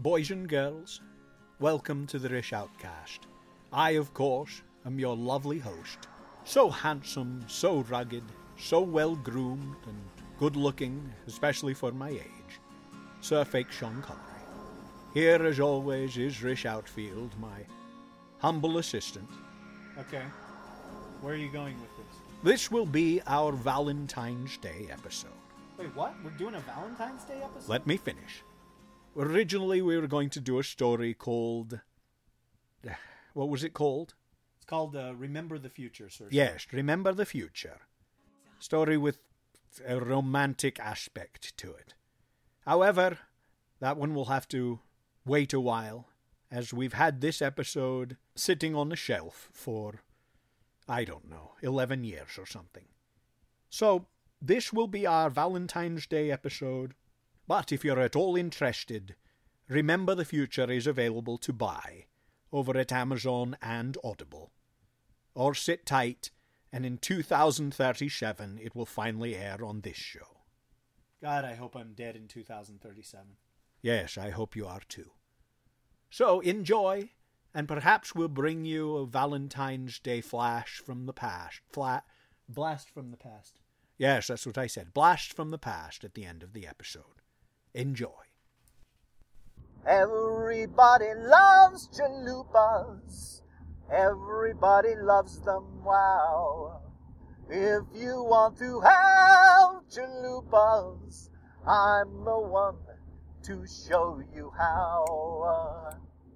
Boys and girls, welcome to the Rish Outcast. I, of course, am your lovely host. So handsome, so rugged, so well-groomed and good-looking, especially for my age. Sir Fake Sean Connery. Here, as always, is Rish Outfield, my humble assistant. Okay. Where are you going with this? This will be our Valentine's Day episode. Wait, what? We're doing a Valentine's Day episode? Let me finish. Originally, we were going to do a story called... What was it called? It's called Remember the Future, sir. Yes, Remember the Future. Story with a romantic aspect to it. However, that one will have to wait a while, as we've had this episode sitting on the shelf for, I don't know, 11 years or something. So, this will be our Valentine's Day episode, but if you're at all interested, Remember the Future is available to buy over at Amazon and Audible. Or sit tight, and in 2037 it will finally air on this show. God, I hope I'm dead in 2037. Yes, I hope you are too. So enjoy, and perhaps we'll bring you a Valentine's Day flash from the past. Blast from the past. Yes, that's what I said. Blast from the past at the end of the episode. Enjoy. Everybody loves chalupas. Everybody loves them, wow. If you want to have chalupas, I'm the one to show you how.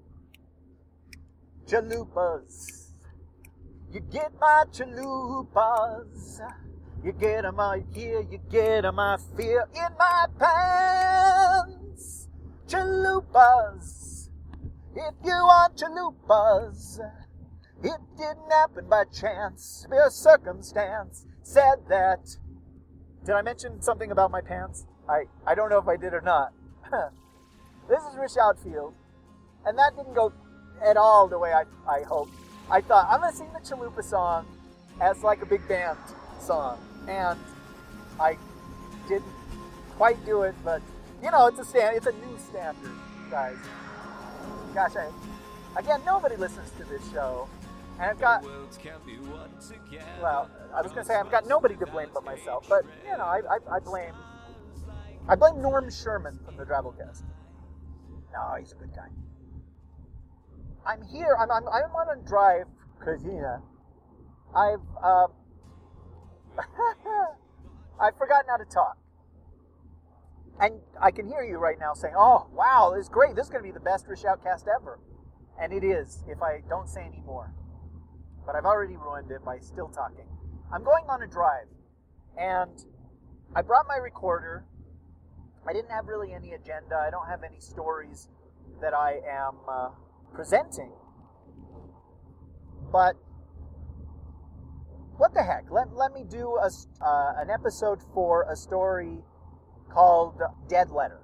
Chalupas, you get my chalupas. You get 'em out here, you get 'em, I feel in my pants. Chalupas, if you want chalupas, it didn't happen by chance. Mere circumstance said that. Did I mention something about my pants? I don't know if I did or not. This is Rish Outfield, and that didn't go at all the way I hoped. I thought, I'm going to sing the Chalupa song as like a big band song, and I didn't quite do it, but, you know, it's a new standard, guys. Gosh, again, nobody listens to this show, and I've got, well, I was going to say I've got nobody to blame but myself, but, you know, I blame Norm Sherman from the Drabblecast. No, he's a good guy. I'm here, I'm on a drive, because, you know, I've forgotten how to talk. And I can hear you right now saying, oh, wow, this is great. This is going to be the best Rish Outcast ever. And it is, if I don't say any more. But I've already ruined it by still talking. I'm going on a drive. And I brought my recorder. I didn't have really any agenda. I don't have any stories that I am presenting. But what the heck? Let me do an episode for a story called Dead Letter.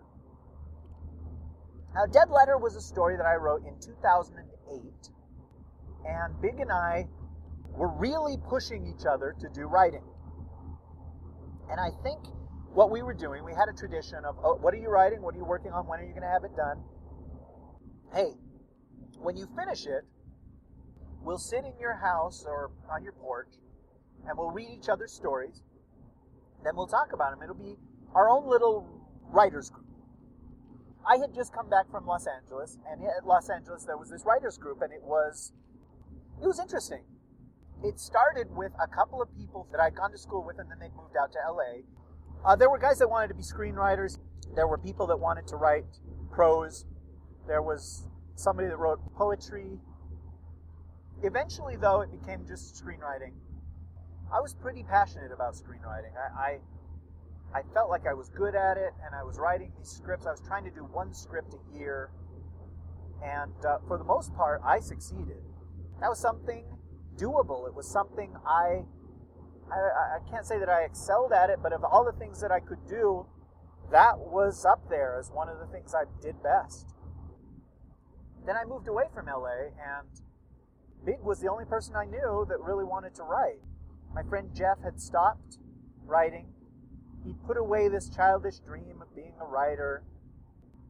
Now, Dead Letter was a story that I wrote in 2008, and Big and I were really pushing each other to do writing. And I think what we were doing, we had a tradition of, oh, what are you writing? What are you working on? When are you going to have it done? Hey, when you finish it, we'll sit in your house or on your porch, and we'll read each other's stories. Then we'll talk about them. It'll be our own little writers group. I had just come back from Los Angeles, and at Los Angeles there was this writers group, and it was interesting. It started with a couple of people that I'd gone to school with, and then they moved out to LA. There were guys that wanted to be screenwriters. There were people that wanted to write prose. There was somebody that wrote poetry. Eventually, though, it became just screenwriting. I was pretty passionate about screenwriting. I felt like I was good at it, and I was writing these scripts. I was trying to do one script a year, and for the most part, I succeeded. That was something doable. It was something I can't say that I excelled at it, but of all the things that I could do, that was up there as one of the things I did best. Then I moved away from LA, and Big was the only person I knew that really wanted to write. My friend Jeff had stopped writing. He put away this childish dream of being a writer.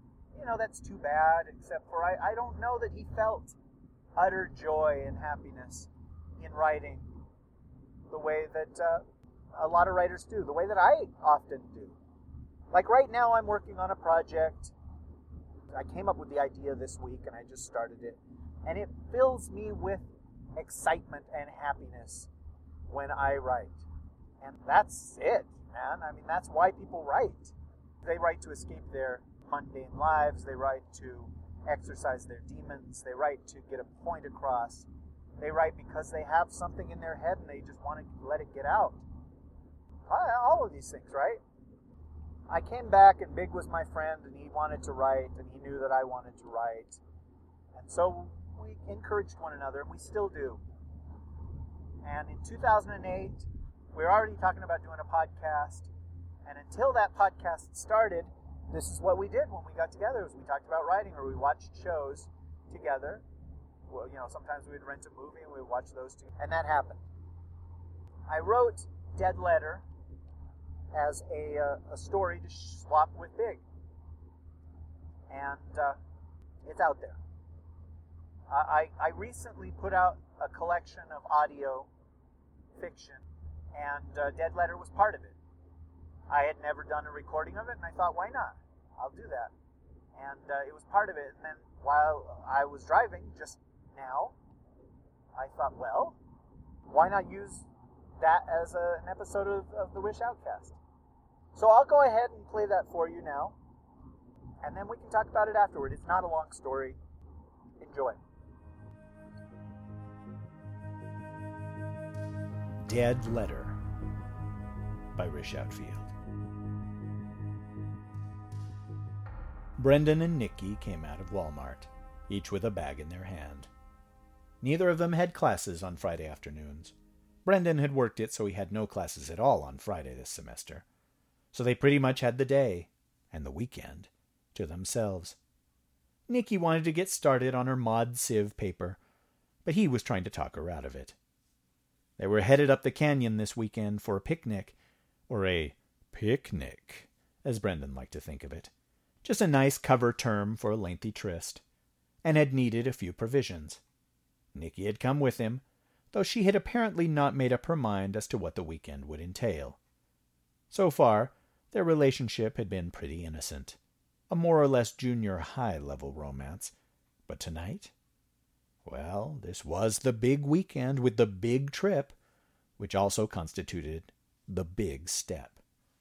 that's too bad, except for I don't know that he felt utter joy and happiness in writing the way that a lot of writers do, the way that I often do. Like right now I'm working on a project. I came up with the idea this week and I just started it. And it fills me with excitement and happiness when I write. And that's it, man. I mean, that's why people write. They write to escape their mundane lives. They write to exercise their demons. They write to get a point across. They write because they have something in their head and they just want to let it get out. All of these things, right? I came back and Big was my friend and he wanted to write and he knew that I wanted to write. And so we encouraged one another and we still do. And in 2008, we were already talking about doing a podcast. And until that podcast started, this is what we did when we got together. Was we talked about writing or we watched shows together. Well, sometimes we'd rent a movie and we'd watch those two. And that happened. I wrote Dead Letter as a story to swap with Big. And it's out there. I recently put out a collection of audio fiction, and Dead Letter was part of it. I had never done a recording of it, and I thought, why not? I'll do that. And it was part of it. And then while I was driving just now, I thought, well, why not use that as an episode of The Wish Outcast? So I'll go ahead and play that for you now, and then we can talk about it afterward. It's not a long story. Enjoy. Dead Letter by Rish Outfield. Brendan and Nikki came out of Walmart, each with a bag in their hand. Neither of them had classes on Friday afternoons. Brendan had worked it so he had no classes at all on Friday this semester. So they pretty much had the day, and the weekend, to themselves. Nikki wanted to get started on her Mod Civ paper, but he was trying to talk her out of it. They were headed up the canyon this weekend for a picnic, or a picnic, as Brendan liked to think of it. Just a nice cover term for a lengthy tryst, and had needed a few provisions. Nikki had come with him, though she had apparently not made up her mind as to what the weekend would entail. So far, their relationship had been pretty innocent, a more or less junior high-level romance. But tonight? Well, this was the big weekend with the big trip, which also constituted the big step.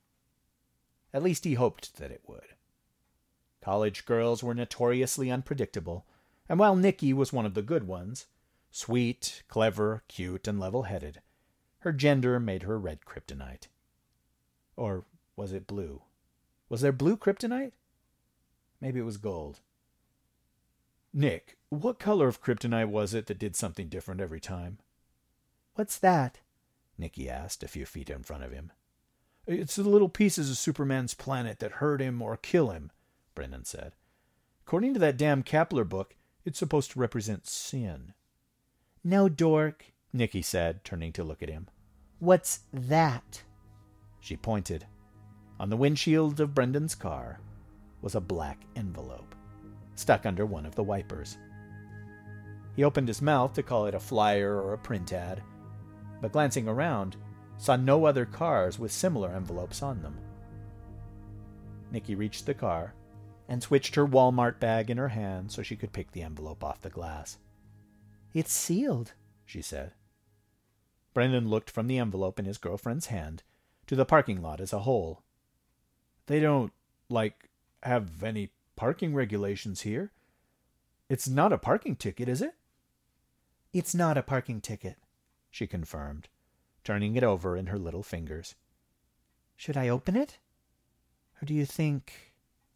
At least he hoped that it would. College girls were notoriously unpredictable, and while Nikki was one of the good ones, sweet, clever, cute, and level-headed, her gender made her red kryptonite. Or was it blue? Was there blue kryptonite? Maybe it was gold. Nick, what color of kryptonite was it that did something different every time? What's that? Nikki asked, a few feet in front of him. It's the little pieces of Superman's planet that hurt him or kill him, Brendan said. According to that damn Kepler book, it's supposed to represent sin. No, dork, Nikki said, turning to look at him. What's that? She pointed. On the windshield of Brendan's car was a black envelope, stuck under one of the wipers. He opened his mouth to call it a flyer or a print ad, but glancing around, saw no other cars with similar envelopes on them. Nikki reached the car and switched her Walmart bag in her hand so she could pick the envelope off the glass. It's sealed, she said. Brendan looked from the envelope in his girlfriend's hand to the parking lot as a whole. They don't, have any parking regulations here? It's not a parking ticket, is it? It's not a parking ticket, she confirmed, turning it over in her little fingers. Should I open it? Or do you think...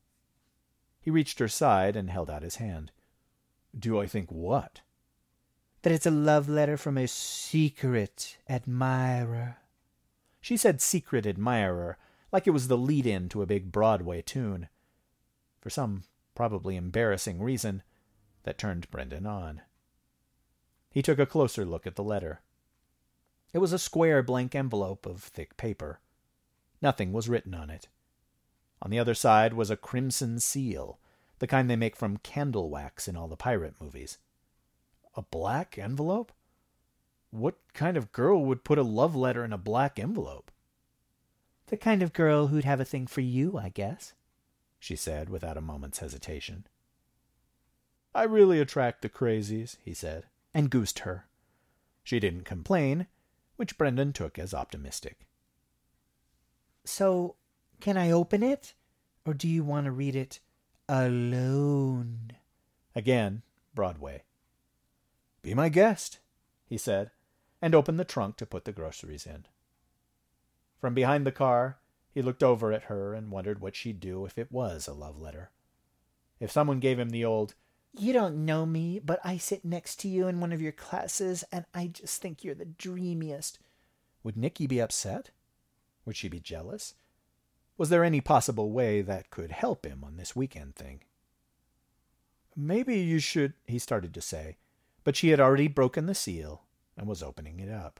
He reached her side and held out his hand. Do I think what? That it's a love letter from a secret admirer. She said secret admirer, like it was the lead-in to a big Broadway tune. For some probably embarrassing reason, that turned Brendan on. He took a closer look at the letter. It was a square blank envelope of thick paper. Nothing was written on it. On the other side was a crimson seal the kind they make from candle wax in all the pirate movies. A black envelope? What kind of girl would put a love letter in a black envelope? The kind of girl who'd have a thing for you, I guess, she said without a moment's hesitation. I really attract the crazies, he said, and goosed her. She didn't complain, which Brendan took as optimistic. So, can I open it? Or do you want to read it alone? Again, Broadway. Be my guest, he said, and opened the trunk to put the groceries in. From behind the car, he looked over at her and wondered what she'd do if it was a love letter. If someone gave him the old, "You don't know me, but I sit next to you in one of your classes, and I just think you're the dreamiest," would Nicky be upset? Would she be jealous? Was there any possible way that could help him on this weekend thing? Maybe you should, he started to say, but she had already broken the seal and was opening it up.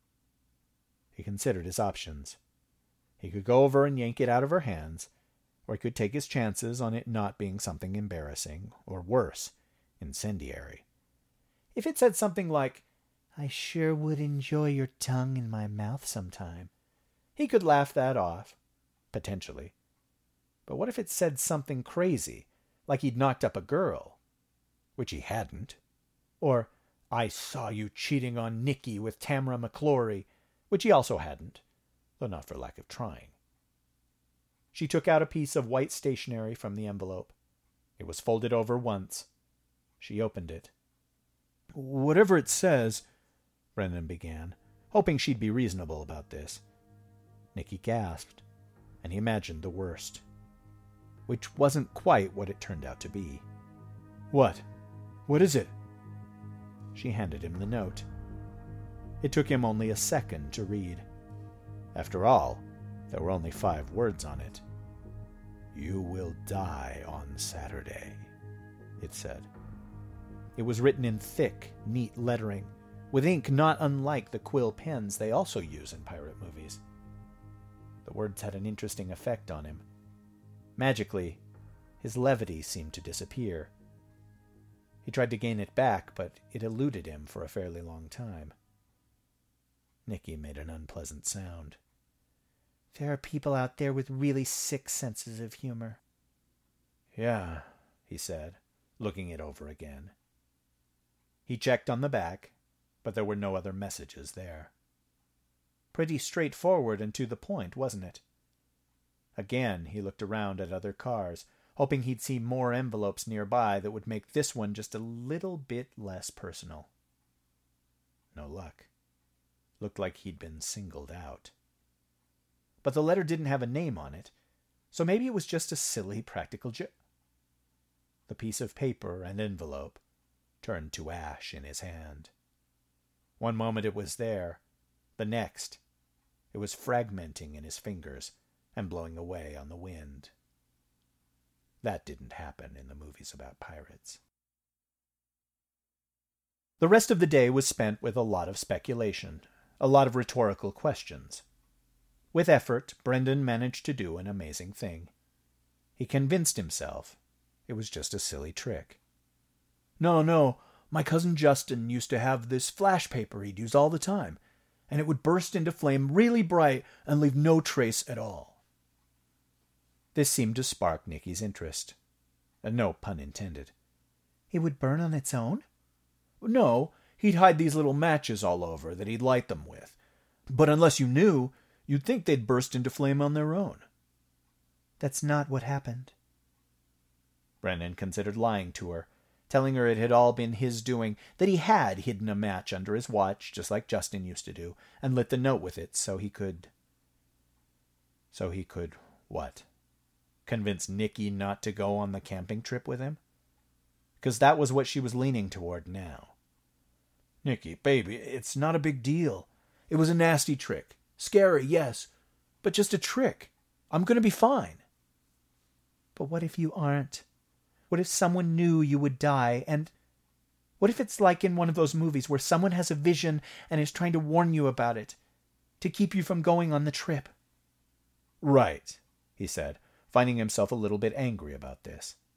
He considered his options. He could go over and yank it out of her hands, or he could take his chances on it not being something embarrassing, or worse, incendiary. If it said something like, "I sure would enjoy your tongue in my mouth sometime," he could laugh that off, potentially. But what if it said something crazy, like he'd knocked up a girl, which he hadn't, or, "I saw you cheating on Nicky with Tamara McClory," which he also hadn't, though not for lack of trying. She took out a piece of white stationery from the envelope. It was folded over once. She opened it. "Whatever it says," Brendan began, hoping she'd be reasonable about this. Nicky gasped, and he imagined the worst, which wasn't quite what it turned out to be. "What? What is it?" She handed him the note. It took him only a second to read. After all, there were only 5 words on it. "You will die on Saturday," it said. It was written in thick, neat lettering, with ink not unlike the quill pens they also use in pirate movies. The words had an interesting effect on him. Magically, his levity seemed to disappear. He tried to gain it back, but it eluded him for a fairly long time. Nicky made an unpleasant sound. "There are people out there with really sick senses of humor." "Yeah," he said, looking it over again. He checked on the back, but there were no other messages there. Pretty straightforward and to the point, wasn't it? Again, he looked around at other cars, hoping he'd see more envelopes nearby that would make this one just a little bit less personal. No luck. Looked like he'd been singled out. But the letter didn't have a name on it, so maybe it was just a silly practical joke. The piece of paper and envelope turned to ash in his hand. One moment it was there, the next, it was fragmenting in his fingers and blowing away on the wind. That didn't happen in the movies about pirates. The rest of the day was spent with a lot of speculation, a lot of rhetorical questions. With effort, Brendan managed to do an amazing thing. He convinced himself it was just a silly trick. No, my cousin Justin used to have this flash paper he'd use all the time, and it would burst into flame really bright and leave no trace at all. This seemed to spark Nicky's interest. No pun intended. "It would burn on its own?" "No, he'd hide these little matches all over that he'd light them with. But unless you knew, you'd think they'd burst into flame on their own." "That's not what happened." Brendan considered lying to her, telling her it had all been his doing, that he had hidden a match under his watch, just like Justin used to do, and lit the note with it so he could... what? Convince Nicky not to go on the camping trip with him? Because that was what she was leaning toward now. "Nicky, baby, it's not a big deal. It was a nasty trick. Scary, yes, but just a trick. I'm going to be fine." "But what if you aren't? What if someone knew you would die, and what if it's like in one of those movies where someone has a vision and is trying to warn you about it, to keep you from going on the trip?" "Right," he said, finding himself a little bit angry about this.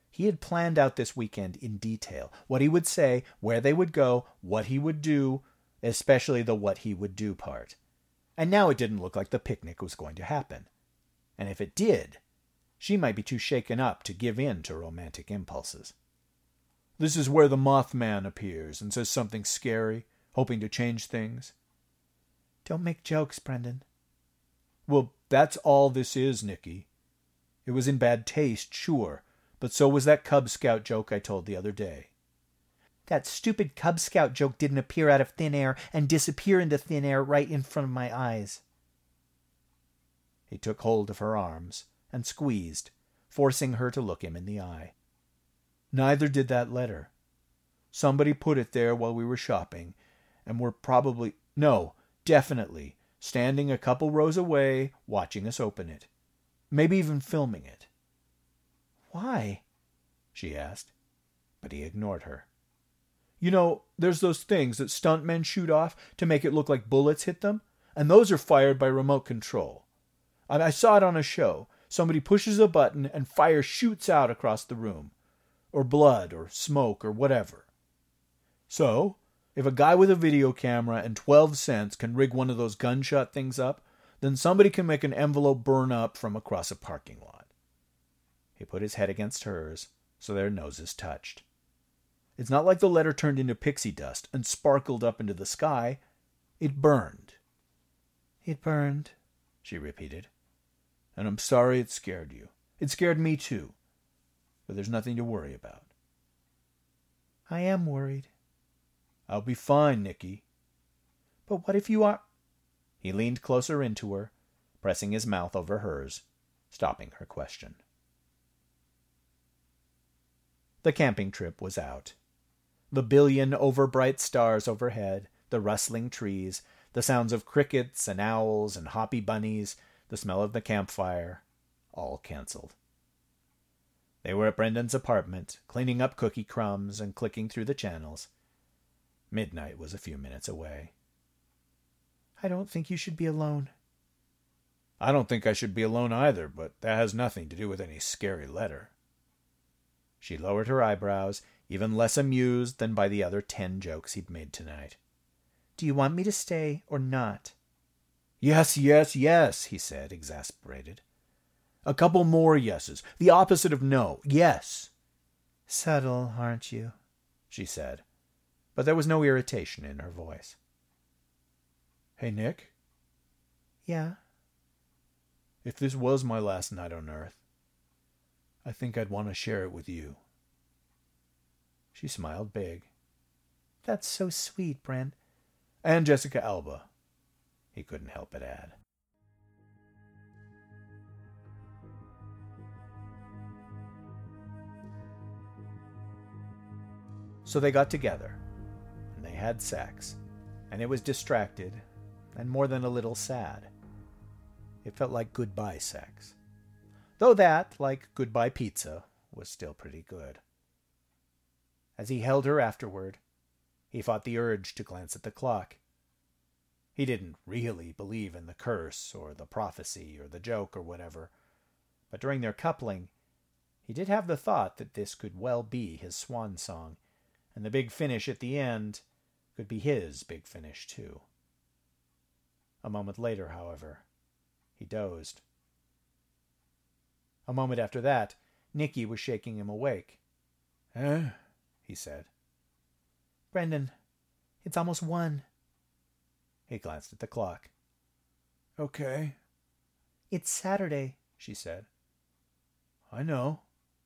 He had planned out this weekend in detail, what he would say, where they would go, what he would do, especially the what he would do part. And now it didn't look like the picnic was going to happen. And if it did, she might be too shaken up to give in to romantic impulses. This is where the Mothman appears and says something scary, hoping to change things. Don't make jokes, Brendan. Well, that's all this is, Nikki. It was in bad taste, sure, but so was that Cub Scout joke I told the other day. That stupid Cub Scout joke didn't appear out of thin air and disappear into thin air right in front of my eyes. He took hold of her arms and squeezed, forcing her to look him in the eye. Neither did that letter. Somebody put it there while we were shopping, and were definitely standing a couple rows away, watching us open it. Maybe even filming it. Why? She asked, but he ignored her. You know, there's those things that stuntmen shoot off to make it look like bullets hit them, and those are fired by remote control. I saw it on a show. Somebody pushes a button and fire shoots out across the room. Or blood, or smoke, or whatever. So, if a guy with a video camera and 12 cents can rig one of those gunshot things up, then somebody can make an envelope burn up from across a parking lot. He put his head against hers, so their noses touched. It's not like the letter turned into pixie dust and sparkled up into the sky. It burned. It burned, she repeated. And I'm sorry it scared you. It scared me too. But there's nothing to worry about. I am worried. I'll be fine, Nikki. But what if you are... He leaned closer into her, pressing his mouth over hers, stopping her question. The camping trip was out. The billion overbright stars overhead, the rustling trees, the sounds of crickets and owls and hoppy bunnies, the smell of the campfire, all canceled. They were at Brendan's apartment, cleaning up cookie crumbs and clicking through the channels. Midnight was a few minutes away. I don't think you should be alone. I don't think I should be alone either, but that has nothing to do with any scary letter. She lowered her eyebrows, even less amused than by the other 10 jokes he'd made tonight. Do you want me to stay or not? Yes, yes, yes, he said, exasperated. A couple more yeses, the opposite of no, yes. Subtle, aren't you? She said, but there was no irritation in her voice. Hey, Nick? Yeah? If this was my last night on Earth, I think I'd want to share it with you. She smiled big. That's so sweet, Brent. And Jessica Alba, he couldn't help but add. So they got together, and they had sex, and it was distracted, and more than a little sad. It felt like goodbye sex. Though that, like goodbye pizza, was still pretty good. As he held her afterward, he fought the urge to glance at the clock. He didn't really believe in the curse, or the prophecy, or the joke, or whatever, but during their coupling, he did have the thought that this could well be his swan song, and the big finish at the end could be his big finish too. A moment later, however, he dozed. A moment after that, Nikki was shaking him awake. "Eh?" he said. Brendan, it's almost 1. He glanced at the clock. Okay. It's Saturday, she said. I know.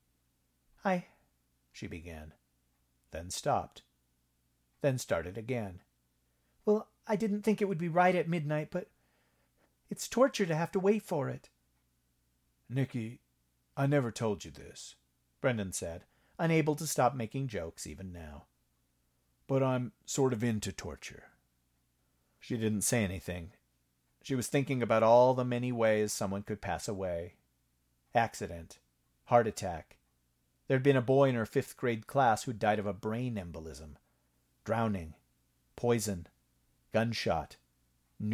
She began, then stopped, then started again. Well, I didn't think it would be right at midnight, but it's torture to have to wait for it. Nikki, I never told you this, Brendan said, unable to stop making jokes even now. But I'm sort of into torture. She didn't say anything. She was thinking about all the many ways someone could pass away. Accident. Heart attack. There'd been a boy in her 5th grade class who died of a brain embolism. Drowning. Poison. Gunshot.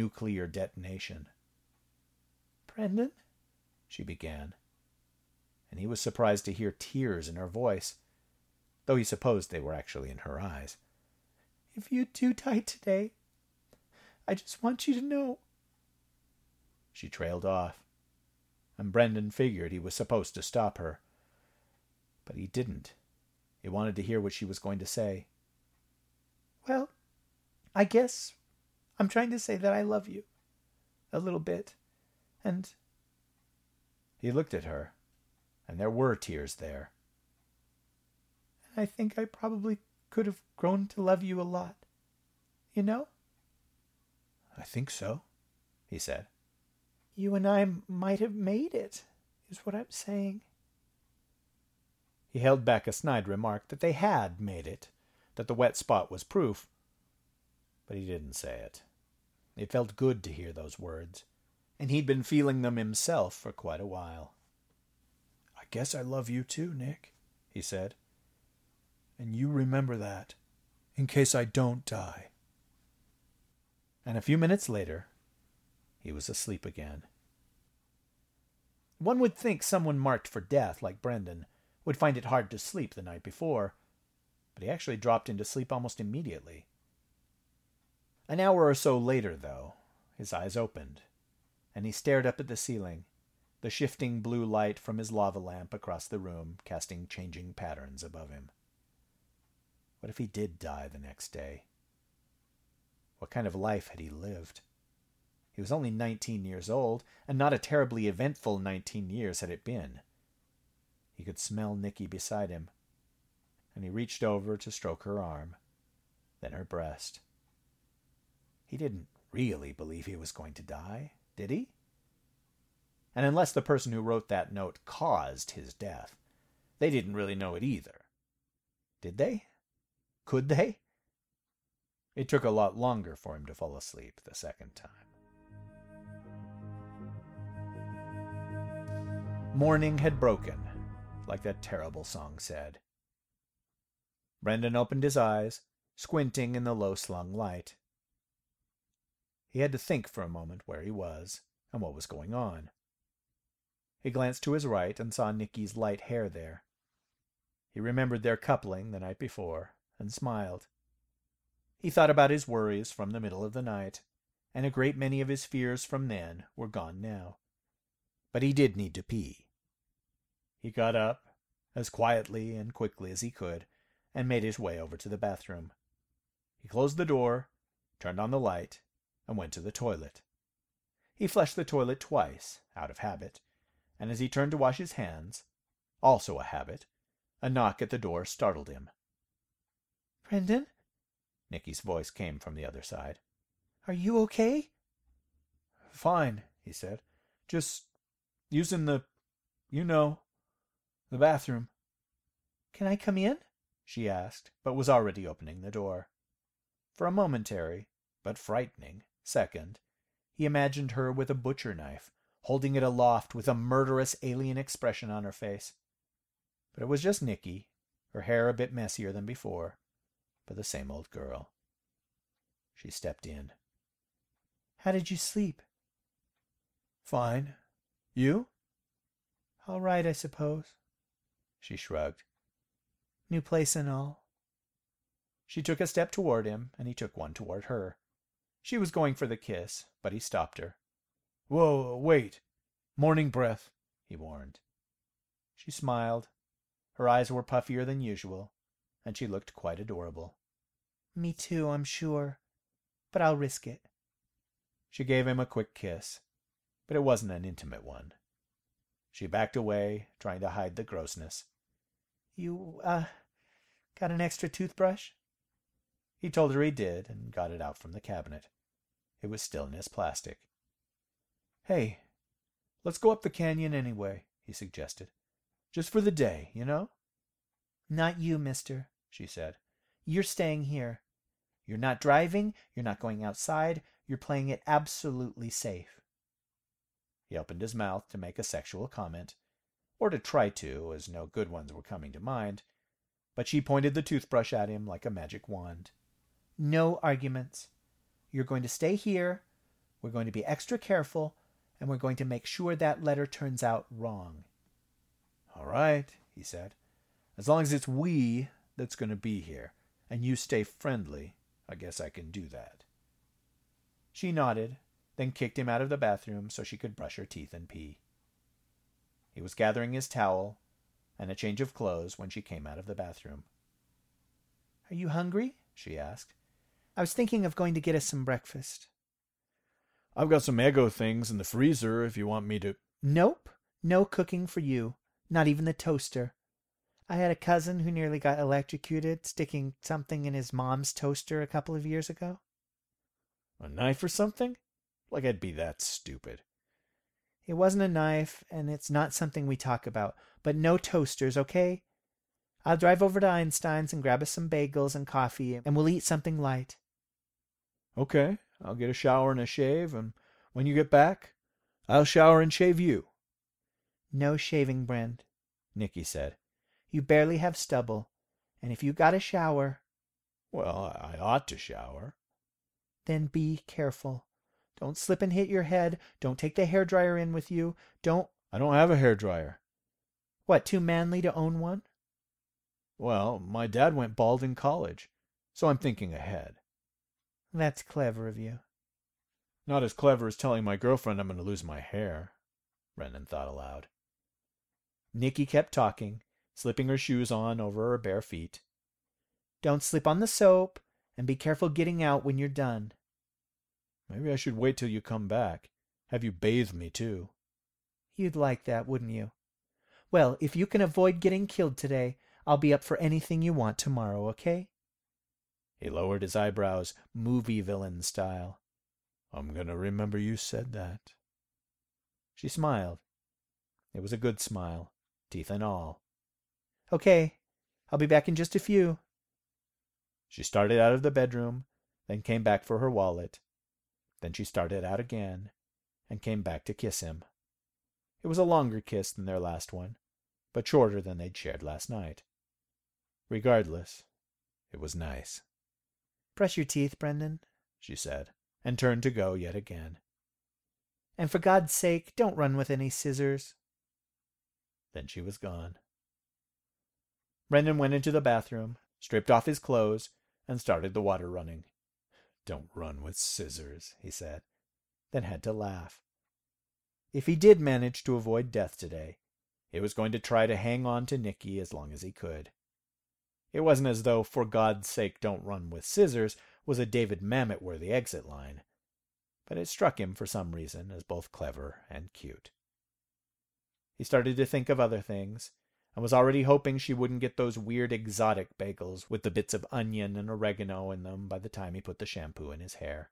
Nuclear detonation. Brendan? She began. and he was surprised to hear tears in her voice, though he supposed they were actually in her eyes. "If you do die today, I just want you to know." She trailed off, and Brendan figured he was supposed to stop her. But he didn't. He wanted to hear what she was going to say. "Well, I guess I'm trying to say that I love you. A little bit. And..." He looked at her, and there were tears there. "I think I probably could have grown to love you a lot. You know?" "I think so," he said. "You and I might have made it, is what I'm saying." He held back a snide remark that they had made it, that the wet spot was proof. But he didn't say it. It felt good to hear those words, and he'd been feeling them himself for quite a while. "I guess I love you too, Nick," he said. "And you remember that, in case I don't die." And a few minutes later, he was asleep again. One would think someone marked for death, like Brendan, would find it hard to sleep the night before, but he actually dropped into sleep almost immediately. An hour or so later, though, his eyes opened, and he stared up at the ceiling, the shifting blue light from his lava lamp across the room casting changing patterns above him. What if he did die the next day? What kind of life had he lived? He was only 19 years old, and not a terribly eventful 19 years had it been. He could smell Nikki beside him, and he reached over to stroke her arm, then her breast. He didn't really believe he was going to die, did he? And unless the person who wrote that note caused his death, they didn't really know it either. Did they? Could they? It took a lot longer for him to fall asleep the second time. Morning had broken, like that terrible song said. Brendan opened his eyes, squinting in the low-slung light. He had to think for a moment where he was and what was going on. He glanced to his right and saw Nikki's light hair there. He remembered their coupling the night before and smiled. He thought about his worries from the middle of the night, and a great many of his fears from then were gone now. But he did need to pee. He got up, as quietly and quickly as he could, and made his way over to the bathroom. He closed the door, turned on the light, and went to the toilet. He flushed the toilet twice, out of habit, and as he turned to wash his hands, also a habit, a knock at the door startled him. "Brendan?" Nikki's voice came from the other side. "Are you okay?" "Fine," he said. "Just using the bathroom." "Can I come in?" she asked, but was already opening the door. For a momentary, but frightening, second, he imagined her with a butcher knife, holding it aloft with a murderous alien expression on her face. But it was just Nikki, her hair a bit messier than before, but the same old girl. She stepped in. "How did you sleep?" "Fine. You?" "All right, I suppose." She shrugged. "New place and all." She took a step toward him, and he took one toward her. She was going for the kiss, but he stopped her. "Whoa, wait. Morning breath," he warned. She smiled. Her eyes were puffier than usual, and she looked quite adorable. "Me too, I'm sure. But I'll risk it." She gave him a quick kiss, but it wasn't an intimate one. She backed away, trying to hide the grossness. "You, got an extra toothbrush?" He told her he did, and got it out from the cabinet. It was still in his plastic. "Hey, let's go up the canyon anyway," he suggested. "Just for the day, you know?" "Not you, mister," she said. "You're staying here. You're not driving, you're not going outside, you're playing it absolutely safe." He opened his mouth to make a sexual comment, or to try to, as no good ones were coming to mind, but she pointed the toothbrush at him like a magic wand. "No arguments. You're going to stay here, we're going to be extra careful, and we're going to make sure that letter turns out wrong." All right, he said. As long as it's we that's going to be here, and you stay friendly, I guess I can do that. She nodded, then kicked him out of the bathroom so she could brush her teeth and pee. He was gathering his towel and a change of clothes when she came out of the bathroom. Are you hungry? She asked. I was thinking of going to get us some breakfast. I've got some Eggo things in the freezer if you want me to... Nope. No cooking for you. Not even the toaster. I had a cousin who nearly got electrocuted sticking something in his mom's toaster a couple of years ago. A knife or something? Like I'd be that stupid. It wasn't a knife, and it's not something we talk about. But no toasters, okay? I'll drive over to Einstein's and grab us some bagels and coffee, and we'll eat something light. Okay, I'll get a shower and a shave, and when you get back, I'll shower and shave you. No shaving, Brent, Nicky said. You barely have stubble, and if you got a shower... Well, I ought to shower. Then be careful. Don't slip and hit your head. Don't take the hairdryer in with you. Don't... I don't have a hairdryer. What, too manly to own one? Well, my dad went bald in college, so I'm thinking ahead. That's clever of you. Not as clever as telling my girlfriend I'm going to lose my hair, Brendan thought aloud. Nicky kept talking, slipping her shoes on over her bare feet. Don't slip on the soap, and be careful getting out when you're done. Maybe I should wait till you come back. Have you bathe me, too. You'd like that, wouldn't you? Well, if you can avoid getting killed today, I'll be up for anything you want tomorrow, okay? He lowered his eyebrows, movie villain style. I'm going to remember you said that. She smiled. It was a good smile, teeth and all. Okay, I'll be back in just a few. She started out of the bedroom, then came back for her wallet. Then she started out again, and came back to kiss him. It was a longer kiss than their last one, but shorter than they'd shared last night. Regardless, it was nice. Brush your teeth, Brendan, she said, and turned to go yet again. And for God's sake, don't run with any scissors. Then she was gone. Brendan went into the bathroom, stripped off his clothes, and started the water running. Don't run with scissors, he said, then had to laugh. If he did manage to avoid death today, it was going to try to hang on to Nicky as long as he could. It wasn't as though "for God's sake don't run with scissors" was a David Mamet-worthy exit line, but it struck him for some reason as both clever and cute. He started to think of other things, and was already hoping she wouldn't get those weird exotic bagels with the bits of onion and oregano in them by the time he put the shampoo in his hair.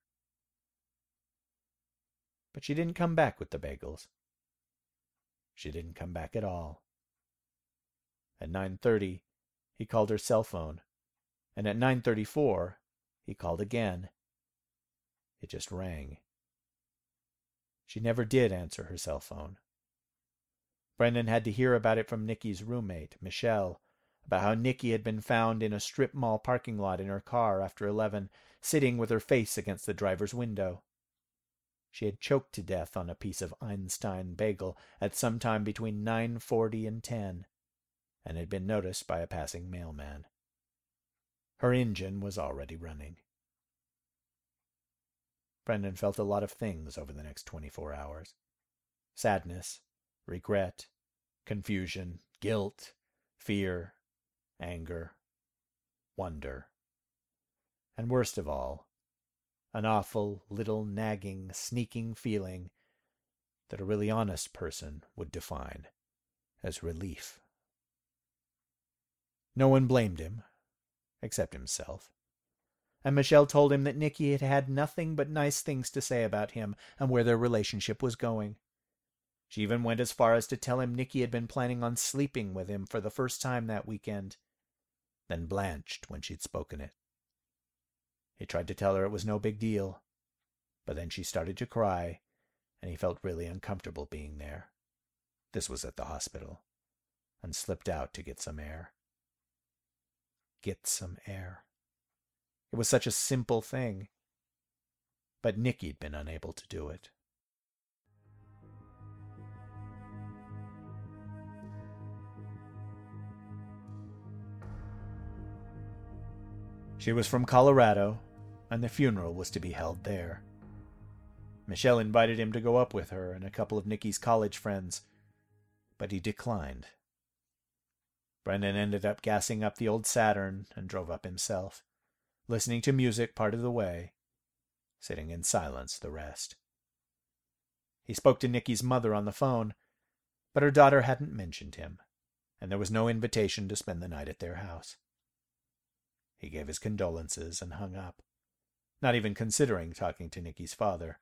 But she didn't come back with the bagels. She didn't come back at all. At 9:30, he called her cell phone, and at 9:34, he called again. It just rang. She never did answer her cell phone. Brendan had to hear about it from Nicky's roommate, Michelle, about how Nicky had been found in a strip mall parking lot in her car after 11, sitting with her face against the driver's window. She had choked to death on a piece of Einstein bagel at some time between 9:40 and 10, and had been noticed by a passing mailman. Her engine was already running. Brendan felt a lot of things over the next 24 hours. Sadness, regret, confusion, guilt, fear, anger, wonder, and worst of all, an awful, little, nagging, sneaking feeling that a really honest person would define as relief. No one blamed him, except himself, and Michelle told him that Nicky had had nothing but nice things to say about him and where their relationship was going. She even went as far as to tell him Nicky had been planning on sleeping with him for the first time that weekend, then blanched when she'd spoken it. He tried to tell her it was no big deal, but then she started to cry, and he felt really uncomfortable being there. This was at the hospital, and slipped out to get some air. Get some air. It was such a simple thing, but Nicky'd been unable to do it. She was from Colorado, and the funeral was to be held there. Michelle invited him to go up with her and a couple of Nicky's college friends, but he declined. Brendan ended up gassing up the old Saturn and drove up himself, listening to music part of the way, sitting in silence the rest. He spoke to Nicky's mother on the phone, but her daughter hadn't mentioned him, and there was no invitation to spend the night at their house. He gave his condolences and hung up, not even considering talking to Nicky's father.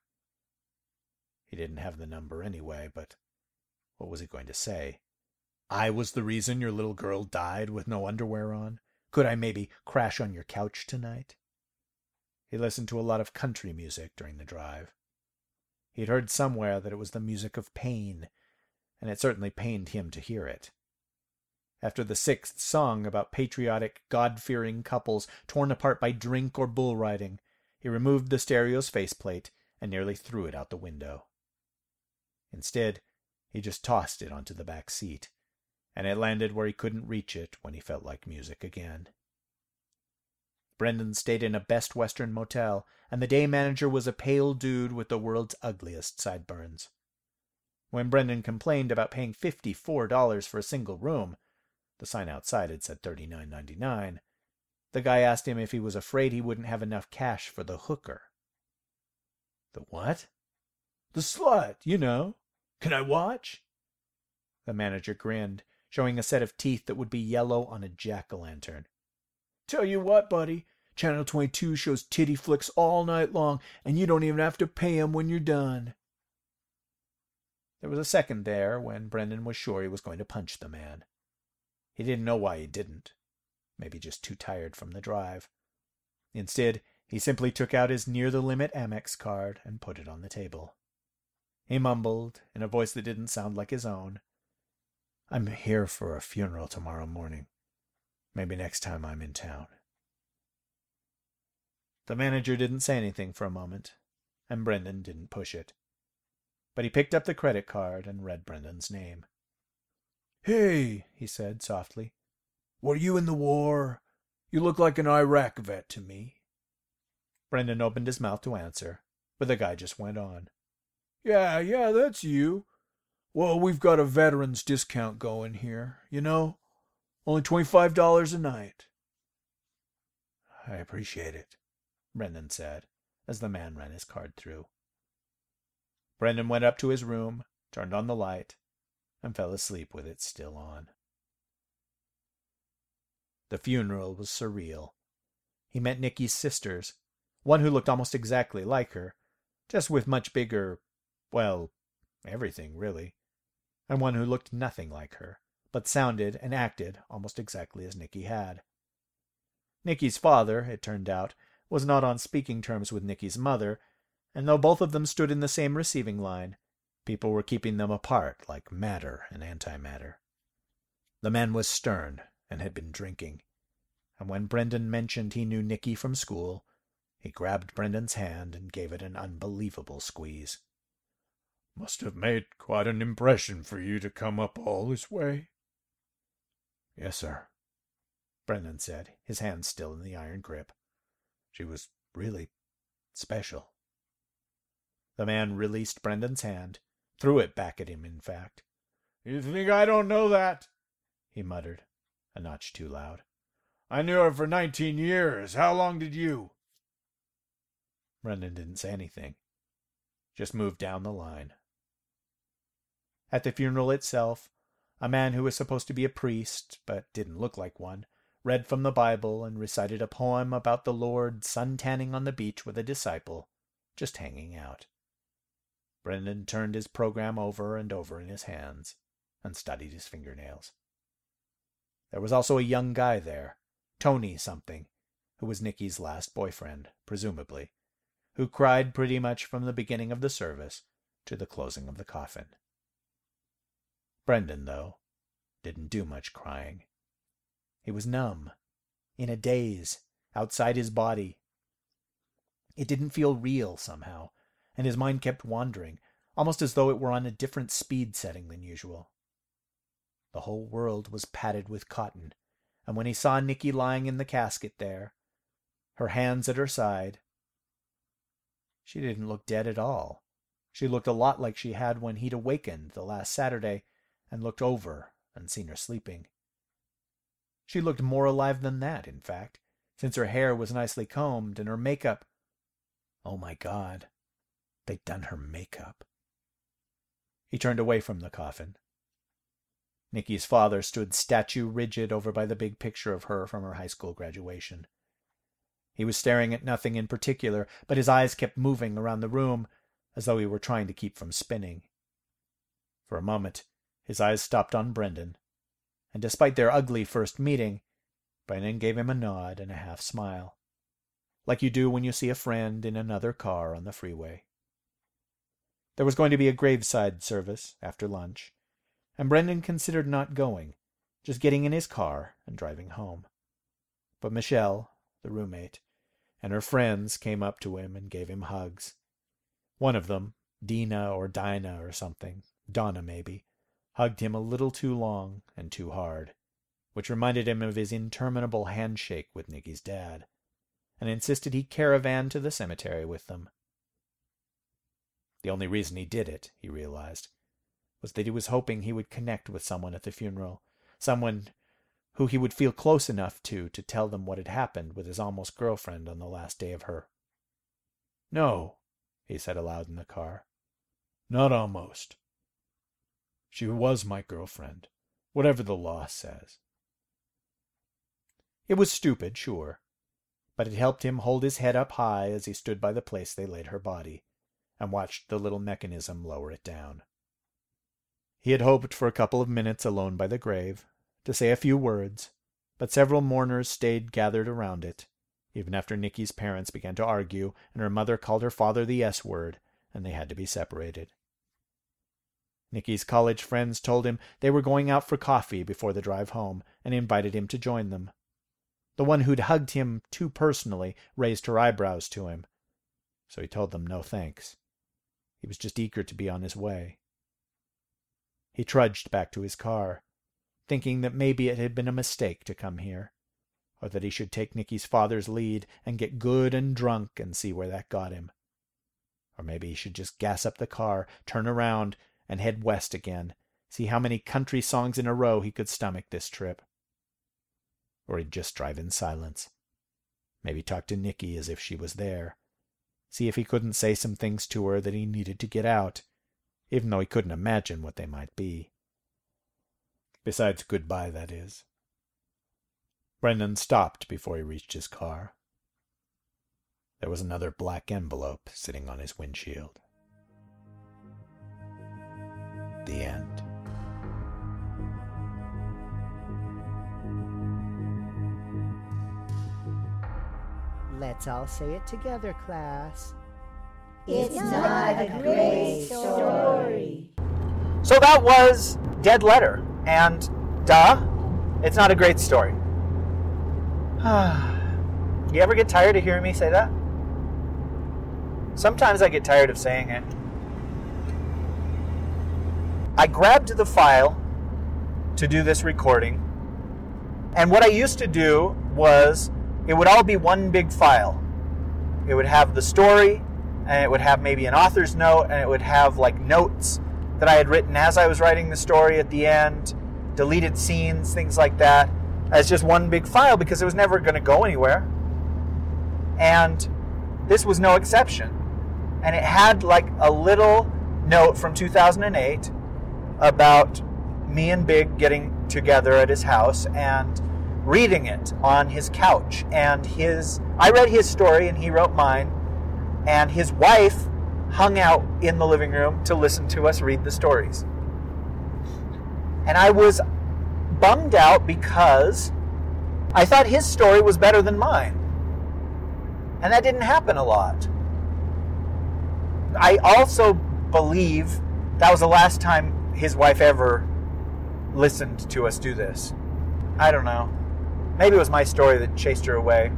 He didn't have the number anyway, but what was he going to say? I was the reason your little girl died with no underwear on? Could I maybe crash on your couch tonight? He listened to a lot of country music during the drive. He'd heard somewhere that it was the music of pain, and it certainly pained him to hear it. After the sixth song about patriotic, God-fearing couples torn apart by drink or bull riding, he removed the stereo's faceplate and nearly threw it out the window. Instead, he just tossed it onto the back seat, and it landed where he couldn't reach it when he felt like music again. Brendan stayed in a Best Western motel, and the day manager was a pale dude with the world's ugliest sideburns. When Brendan complained about paying $54 for a single room, the sign outside had said $39.99, the guy asked him if he was afraid he wouldn't have enough cash for the hooker. The what? The slut, you know. Can I watch? The manager grinned, showing a set of teeth that would be yellow on a jack-o'-lantern. Tell you what, buddy, Channel 22 shows titty flicks all night long, and you don't even have to pay 'em when you're done. There was a second there when Brendan was sure he was going to punch the man. He didn't know why he didn't. Maybe just too tired from the drive. Instead, he simply took out his near-the-limit Amex card and put it on the table. He mumbled, in a voice that didn't sound like his own, I'm here for a funeral tomorrow morning. Maybe next time I'm in town. The manager didn't say anything for a moment, and Brendan didn't push it. But he picked up the credit card and read Brendan's name. Hey, he said softly. Were you in the war? You look like an Iraq vet to me. Brendan opened his mouth to answer, but the guy just went on. Yeah, that's you. Well, we've got a veterans discount going here, you know? Only $25 a night. I appreciate it, Brendan said, as the man ran his card through. Brendan went up to his room, turned on the light, and fell asleep with it still on. The funeral was surreal. He met Nicky's sisters, one who looked almost exactly like her, just with much bigger, well, everything really, and one who looked nothing like her, but sounded and acted almost exactly as Nicky had. Nicky's father, it turned out, was not on speaking terms with Nicky's mother, and though both of them stood in the same receiving line, people were keeping them apart like matter and antimatter. The man was stern and had been drinking, and when Brendan mentioned he knew Nicky from school, he grabbed Brendan's hand and gave it an unbelievable squeeze. Must have made quite an impression for you to come up all this way. Yes, sir, Brendan said, his hand still in the iron grip. She was really special. The man released Brendan's hand, threw it back at him, in fact. You think I don't know that? He muttered, a notch too loud. I knew her for 19 years. How long did you? Brendan didn't say anything, just moved down the line. At the funeral itself, a man who was supposed to be a priest, but didn't look like one, read from the Bible and recited a poem about the Lord sun-tanning on the beach with a disciple, just hanging out. Brendan turned his program over and over in his hands and studied his fingernails. There was also a young guy there, Tony something, who was Nicky's last boyfriend, presumably, who cried pretty much from the beginning of the service to the closing of the coffin. Brendan, though, didn't do much crying. He was numb, in a daze, outside his body. It didn't feel real somehow, and his mind kept wandering, almost as though it were on a different speed setting than usual. The whole world was padded with cotton, and when he saw Nicky lying in the casket there, her hands at her side. She didn't look dead at all. She looked a lot like she had when he'd awakened the last Saturday and looked over and seen her sleeping. She looked more alive than that, in fact, since her hair was nicely combed and her makeup... Oh my God, they'd done her makeup. He turned away from the coffin. Nikki's father stood statue rigid over by the big picture of her from her high school graduation. He was staring at nothing in particular, but his eyes kept moving around the room as though he were trying to keep from spinning. For a moment, his eyes stopped on Brendan, and despite their ugly first meeting, Brendan gave him a nod and a half-smile, like you do when you see a friend in another car on the freeway. There was going to be a graveside service after lunch, and Brendan considered not going, just getting in his car and driving home. But Michelle, the roommate, and her friends came up to him and gave him hugs. One of them, Dina or Dinah or something, Donna maybe, hugged him a little too long and too hard, which reminded him of his interminable handshake with Nikki's dad, and insisted he caravan to the cemetery with them. The only reason he did it, he realized, was that he was hoping he would connect with someone at the funeral, someone who he would feel close enough to tell them what had happened with his almost girlfriend on the last day of her. "No," he said aloud in the car. "Not almost. She was my girlfriend, whatever the law says." It was stupid, sure, but it helped him hold his head up high as he stood by the place they laid her body, and watched the little mechanism lower it down. He had hoped for a couple of minutes alone by the grave, to say a few words, but several mourners stayed gathered around it, even after Nikki's parents began to argue and her mother called her father the S-word, and they had to be separated. Nikki's college friends told him they were going out for coffee before the drive home and invited him to join them. The one who'd hugged him too personally raised her eyebrows to him, so he told them no thanks. He was just eager to be on his way. He trudged back to his car, thinking that maybe it had been a mistake to come here, or that he should take Nikki's father's lead and get good and drunk and see where that got him. Or maybe he should just gas up the car, turn around, and head west again, see how many country songs in a row he could stomach this trip. Or he'd just drive in silence. Maybe talk to Nikki as if she was there. See if he couldn't say some things to her that he needed to get out, even though he couldn't imagine what they might be. Besides goodbye, that is. Brendan stopped before he reached his car. There was another black envelope sitting on his windshield. The end. Let's all say it together, class. It's not a great story. So that was Dead Letter, and it's not a great story. You ever get tired of hearing me say that? Sometimes I get tired of saying it. I grabbed the file to do this recording, and what I used to do was it would all be one big file. It would have the story, and it would have maybe an author's note, and it would have like notes that I had written as I was writing the story at the end, deleted scenes, things like that, as just one big file because it was never going to go anywhere. And this was no exception. And it had like a little note from 2008 about me and Big getting together at his house and reading it on his couch. And I read his story and he wrote mine. And his wife hung out in the living room to listen to us read the stories. And I was bummed out because I thought his story was better than mine. And that didn't happen a lot. I also believe that was the last time his wife ever listened to us do this. I don't know. Maybe it was my story that chased her away.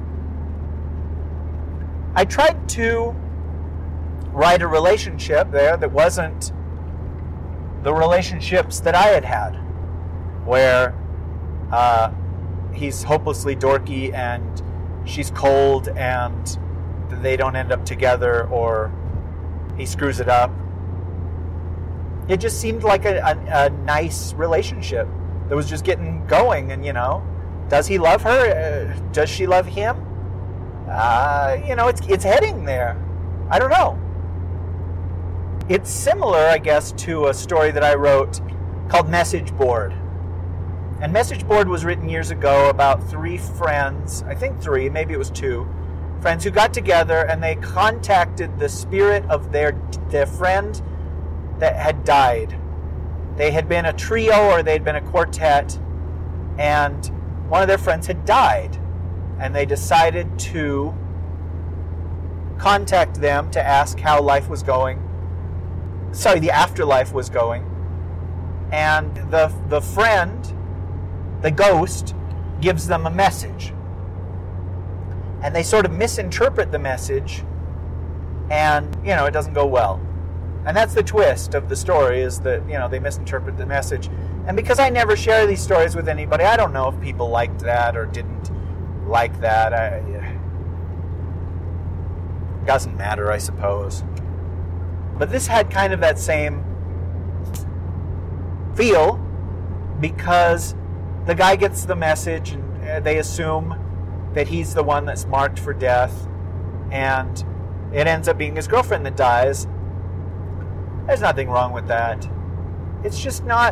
I tried to write a relationship there that wasn't the relationships that I had had, where he's hopelessly dorky and she's cold and they don't end up together, or he screws it up. It just seemed like a nice relationship that was just getting going. And, does he love her? Does she love him? It's heading there. I don't know. It's similar, I guess, to a story that I wrote called Message Board. And Message Board was written years ago about 3 friends, I think 3, maybe it was 2, friends who got together and they contacted the spirit of their friend that had died. They had been a trio or they'd been a quartet, and one of their friends had died. And they decided to contact them to ask how life was going. The afterlife was going. And the friend, the ghost, gives them a message. And they sort of misinterpret the message, and, it doesn't go well. And that's the twist of the story, is that, they misinterpret the message. And because I never share these stories with anybody, I don't know if people liked that or didn't like that. Doesn't matter, I suppose. But this had kind of that same feel, because the guy gets the message and they assume that he's the one that's marked for death, and it ends up being his girlfriend that dies. There's nothing wrong with that. It's just not...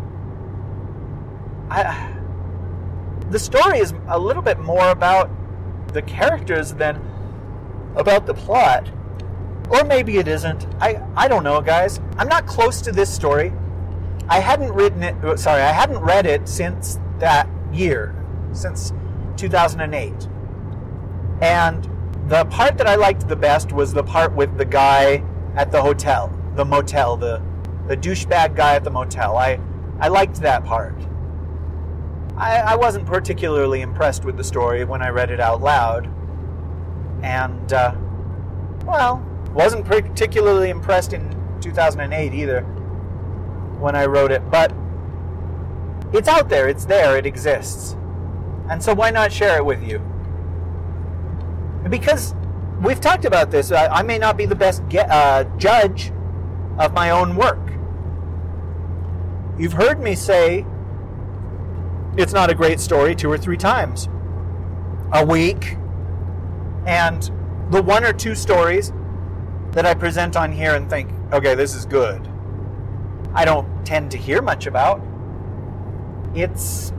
The story is a little bit more about the characters than about the plot. Or maybe it isn't. I don't know, guys. I'm not close to this story. I hadn't read it since that year, since 2008. And the part that I liked the best was the part with the guy at the hotel, the motel, the douchebag guy at the motel. I liked that part. I wasn't particularly impressed with the story when I read it out loud. And, wasn't particularly impressed in 2008 either when I wrote it. But it's out there, it's there, it exists. And so why not share it with you? Because we've talked about this. I may not be the best judge of my own work. You've heard me say it's not a great story 2 or 3 times a week. And the 1 or 2 stories that I present on here and think, okay, this is good, I don't tend to hear much about. It's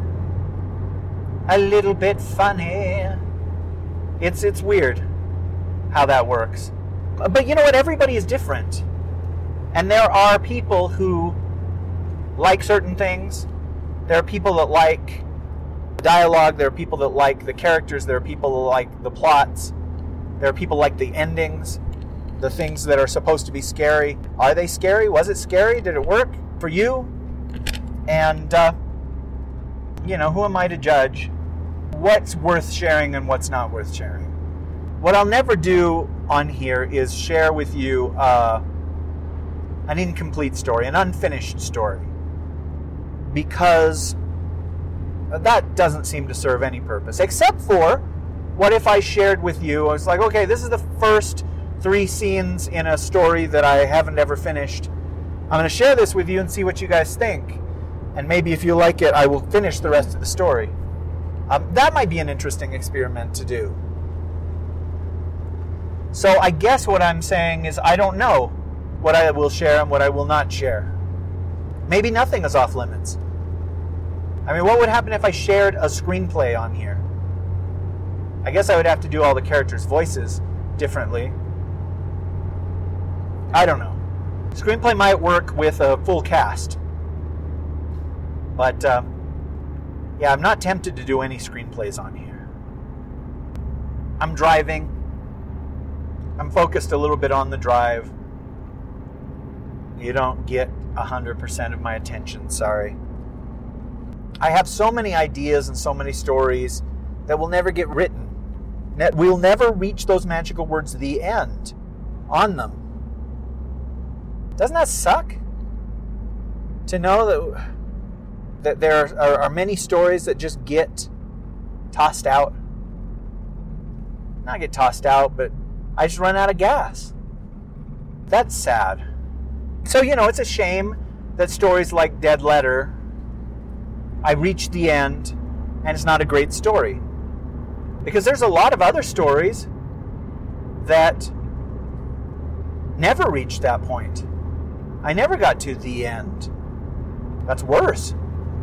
a little bit funny. It's weird how that works. But you know what? Everybody is different. And there are people who like certain things. There are people that like dialogue. There are people that like the characters. There are people that like the plots. There are people like the endings, the things that are supposed to be scary. Are they scary? Was it scary? Did it work for you? And, who am I to judge what's worth sharing and what's not worth sharing? What I'll never do on here is share with you an incomplete story, an unfinished story, because that doesn't seem to serve any purpose, except for what if I shared with you, I was like, okay, this is the first 3 scenes in a story that I haven't ever finished. I'm going to share this with you and see what you guys think. And maybe if you like it, I will finish the rest of the story. That might be an interesting experiment to do. So I guess what I'm saying is I don't know what I will share and what I will not share. Maybe nothing is off limits. I mean, what would happen if I shared a screenplay on here? I guess I would have to do all the characters' voices differently. I don't know. Screenplay might work with a full cast. But, I'm not tempted to do any screenplays on here. I'm driving. I'm focused a little bit on the drive. You don't get 100% of my attention, sorry. I have so many ideas and so many stories that will never get written. We'll never reach those magical words, the end, on them. Doesn't that suck? To know that there are many stories that just get tossed out Not get tossed out, but I just run out of gas. That's sad. So, it's a shame that stories like Dead Letter, I reached the end, and it's not a great story. Because there's a lot of other stories that never reached that point. I never got to the end. That's worse.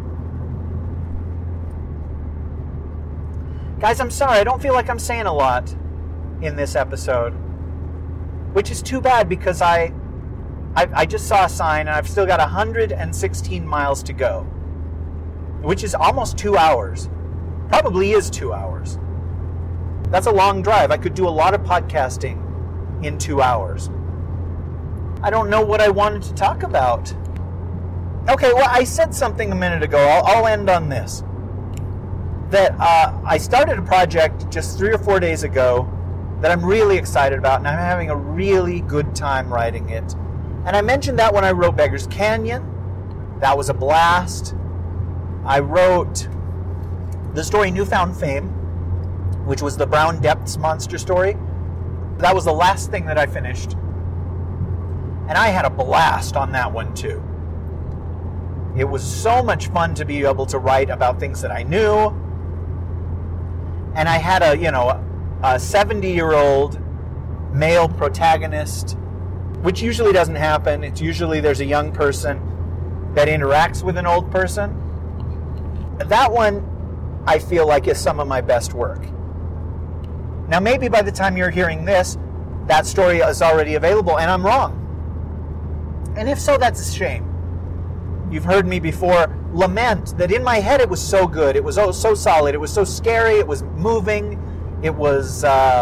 Guys, I'm sorry. I don't feel like I'm saying a lot in this episode. Which is too bad because I just saw a sign and I've still got 116 miles to go. Which is almost 2 hours. Probably is 2 hours. That's a long drive. I could do a lot of podcasting in 2 hours. I don't know what I wanted to talk about. Okay, well, I said something a minute ago. I'll end on this. That I started a project just 3 or 4 days ago that I'm really excited about, and I'm having a really good time writing it. And I mentioned that when I wrote Beggar's Canyon. That was a blast. I wrote the story Newfound Fame, which was the Brown Depths monster story. That was the last thing that I finished. And I had a blast on that one too. It was so much fun to be able to write about things that I knew. And I had a 70-year-old male protagonist, which usually doesn't happen. It's usually there's a young person that interacts with an old person. That one, I feel like, is some of my best work. Now, maybe by the time you're hearing this, that story is already available, and I'm wrong. And if so, that's a shame. You've heard me before lament that in my head it was so good. It was so solid. It was so scary. It was moving. It was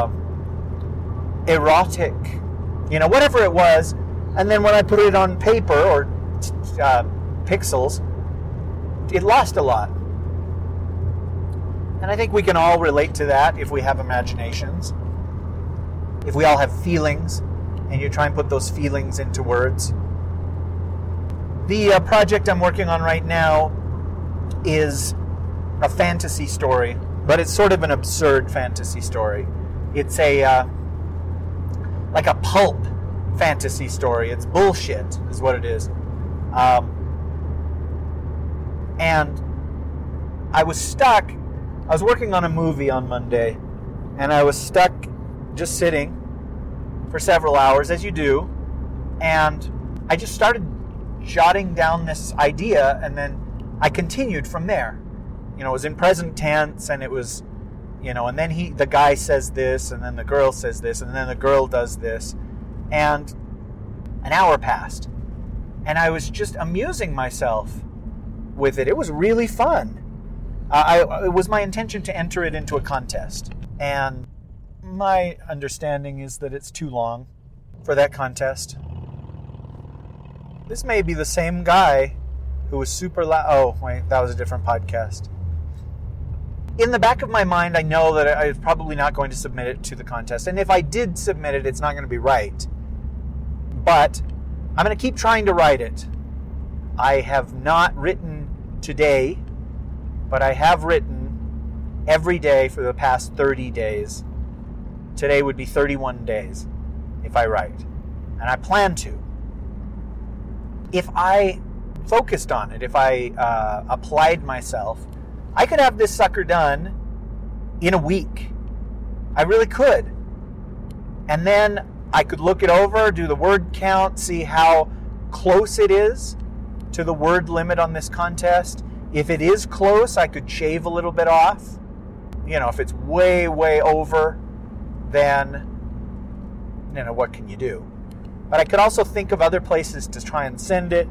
erotic. Whatever it was. And then when I put it on paper or pixels, it lost a lot. And I think we can all relate to that if we have imaginations. If we all have feelings and you try and put those feelings into words. The project I'm working on right now is a fantasy story, but it's sort of an absurd fantasy story. It's like a pulp fantasy story. It's bullshit, is what it is. And I was stuck. I was working on a movie on Monday, and I was stuck just sitting for several hours, as you do, and I just started jotting down this idea, and then I continued from there. It was in present tense, and it was, and then the guy says this, and then the girl says this, and then the girl does this, and an hour passed, and I was just amusing myself with it. It was really fun. It was my intention to enter it into a contest, and my understanding is that it's too long for that contest. This may be the same guy who was super loud. Oh, wait, that was a different podcast. In the back of my mind, I know that I was probably not going to submit it to the contest. And if I did submit it, it's not going to be right. But I'm going to keep trying to write it. I have not written today, but I have written every day for the past 30 days. Today would be 31 days if I write. And I plan to. If I focused on it, if I applied myself, I could have this sucker done in a week. I really could. And then I could look it over, do the word count, see how close it is to the word limit on this contest. If it is close, I could shave a little bit off. If it's way, way over, then, what can you do? But I could also think of other places to try and send it.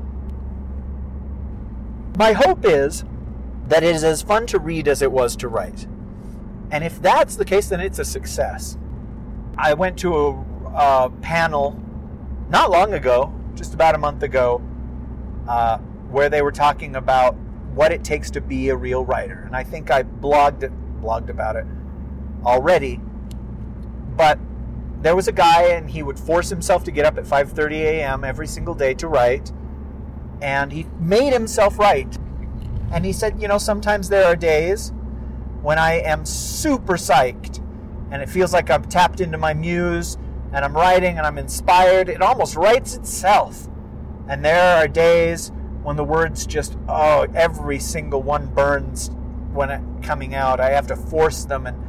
My hope is that it is as fun to read as it was to write. And if that's the case, then it's a success. I went to a panel not long ago, just about a month ago, where they were talking about what it takes to be a real writer. And I think I blogged about it already. But there was a guy, and he would force himself to get up at 5:30 a.m. every single day to write. And he made himself write. And he said, sometimes there are days when I am super psyched and it feels like I'm tapped into my muse, and I'm writing and I'm inspired. It almost writes itself. And there are days when the words just, every single one burns when it's coming out. I have to force them, and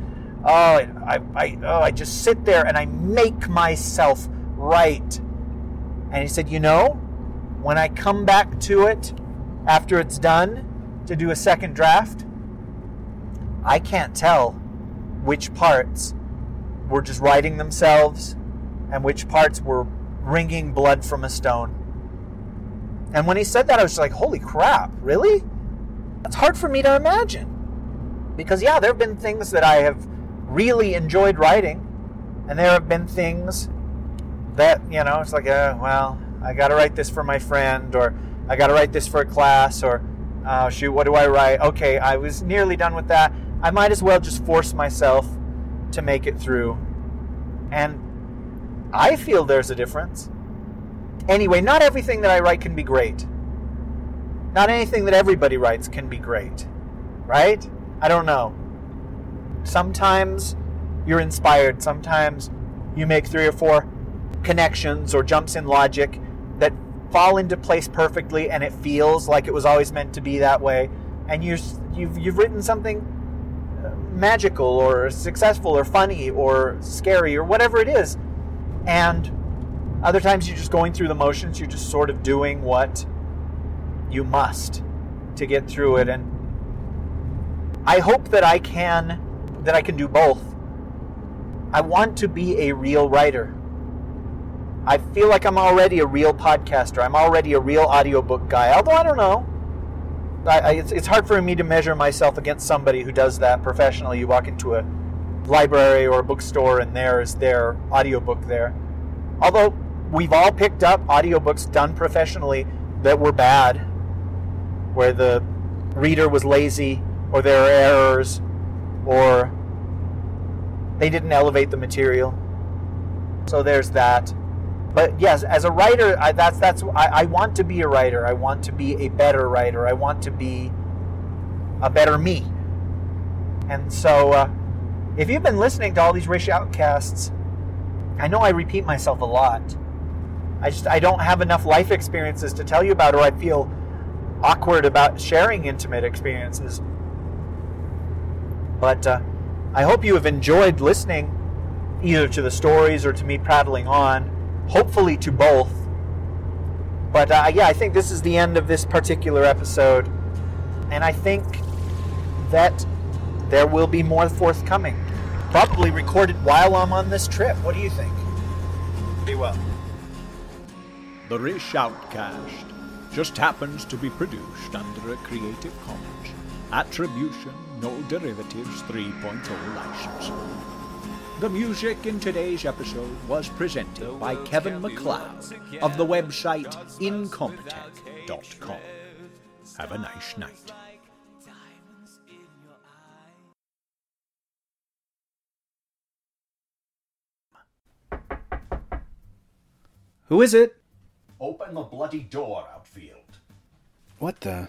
I just sit there and I make myself write. And he said, when I come back to it after it's done to do a second draft, I can't tell which parts were just writing themselves and which parts were wringing blood from a stone. And when he said that, I was just like, holy crap, really? That's hard for me to imagine. Because, there have been things that I have really enjoyed writing, and there have been things that, it's like, I got to write this for my friend, or I got to write this for a class, or, shoot, what do I write? Okay, I was nearly done with that. I might as well just force myself to make it through. And I feel there's a difference. Anyway, not everything that I write can be great. Not anything that everybody writes can be great. Right? I don't know. Sometimes you're inspired. Sometimes you make 3 or 4 connections or jumps in logic that fall into place perfectly, and it feels like it was always meant to be that way. And you've written something magical or successful or funny or scary or whatever it is. And other times you're just going through the motions. You're just sort of doing what you must to get through it. And I hope that I can do both. I want to be a real writer. I feel like I'm already a real podcaster. I'm already a real audiobook guy. Although I don't know. It's hard for me to measure myself against somebody who does that professionally. You walk into a library or a bookstore and there's their audiobook there. Although we've all picked up audiobooks done professionally that were bad, where the reader was lazy, or there are errors, or they didn't elevate the material. So there's that. But yes, as a writer, I want to be a writer. I want to be a better writer. I want to be a better me. And so, if you've been listening to all these Rich Outcasts, I know I repeat myself a lot. I don't have enough life experiences to tell you about, or I feel awkward about sharing intimate experiences. But I hope you have enjoyed listening either to the stories or to me prattling on. Hopefully to both. But I think this is the end of this particular episode. And I think that there will be more forthcoming. Probably recorded while I'm on this trip. What do you think? Be well. The Rich Outcast just happens to be produced under a Creative Commons Attribution, No Derivatives 3.0 license. The music in today's episode was presented by Kevin MacLeod of the website Incompetech.com. Have a nice night. Who is it? Open the bloody door, Outfield. What the?